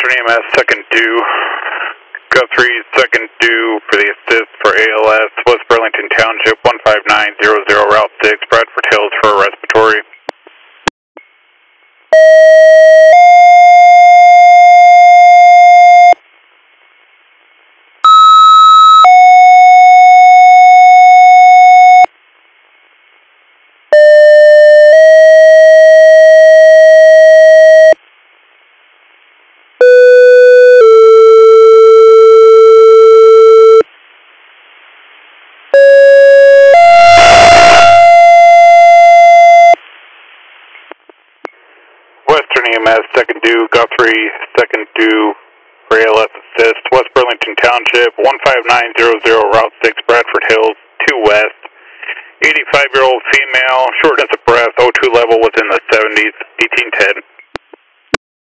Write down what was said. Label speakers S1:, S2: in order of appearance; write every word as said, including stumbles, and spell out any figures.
S1: Western E M S, second due. Guthrie, second due for the assist for A L S, West Burlington Township, one five nine zero zero, Route six, Bradford Hills for a respiratory. Western E M S, second due, Guthrie, second due for A L S assist, West Burlington Township, one five nine zero zero, Route six, Bradford Hills, two west, eighty-five-year-old female, shortness of breath, O two level within the seventies, eighteen ten.